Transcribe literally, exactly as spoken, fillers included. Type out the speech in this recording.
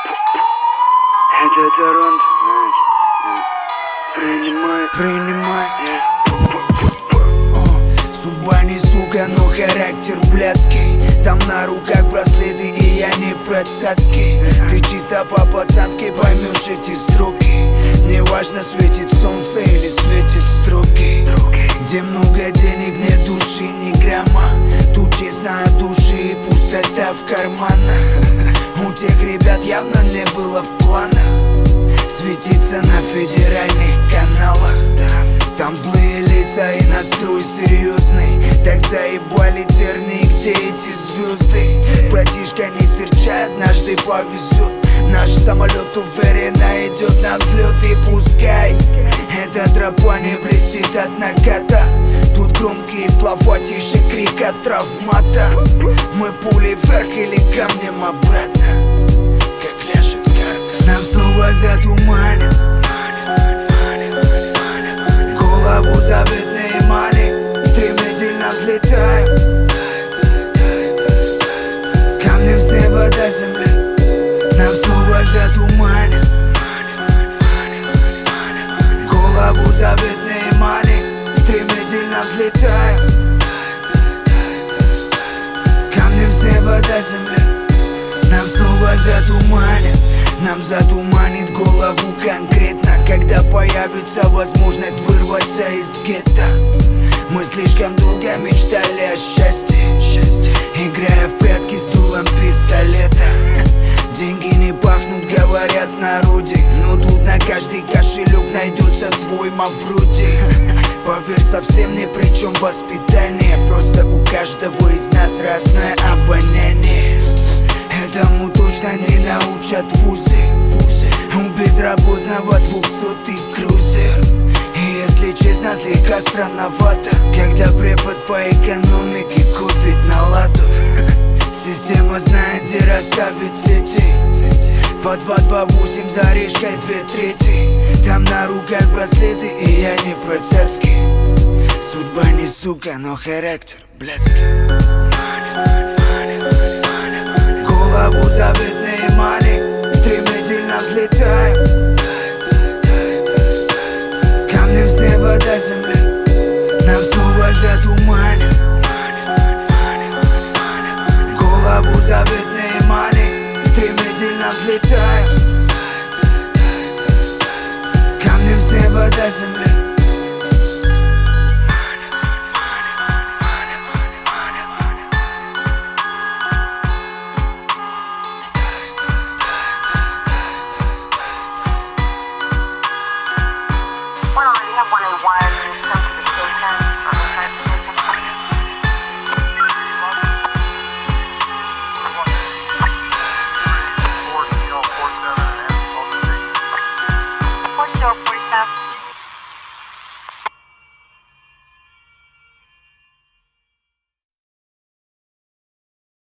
Это Торонто, принимай, принимай. Судьба не сука, но характер блядский. Там на руках браслеты, и я не процацкий. Ты чисто по-пацански поймешь эти строки. Неважно, светит солнце или светит строки. Где много денег, нет души, ни грамма. Тут честно от души и пустота в карманах. У тех ребят явно не было в планах светиться на федеральных каналах. Там злые лица и настрой серьезный. Так заебали тернии, где эти звезды. Братишка, не серчай, однажды повезет. Наш самолет уверенно идет на взлет. И пускай эта тропа не блестит от наката. Тут громкие слова, тише крик от травмата. Мы пулей вверх или камнем обратно, как ляжет карта. Нам снова затуманит голову заветные мани. Стремительно взлетаем камнем с неба до земли. Нам снова затуманит голову заветные мани. Стремительно взлетаем камнем с неба до земли. Нам снова затуманит. Нам затуманит голову конкретно, когда появится возможность вырваться из гетто. Мы слишком долго мечтали о счастье, счастье, играя в прятки с дулом пистолета. Деньги не пахнут, говорят в народе, но тут на каждый кошелек найдется свой Мавроди. Поверь, совсем ни при чем воспитание. Просто у каждого из нас разное обоняние. Этому точно не научат вузы, вузы. У безработного двухсотый крузер. И если честно, слегка странновато, когда препод по экономике купит на ладу. Система знает, где расставить сети. По два два восемь за решкой две трети. Там на руках браслеты, и я не процацкий. Судьба не сука, но характер блядский. Голову заветные мани. Стремительно взлетаем камнем с неба до земли. Нам снова затуманит голову заветные мани. Стремительно взлетаем камнем с неба до земли. Forty-seven.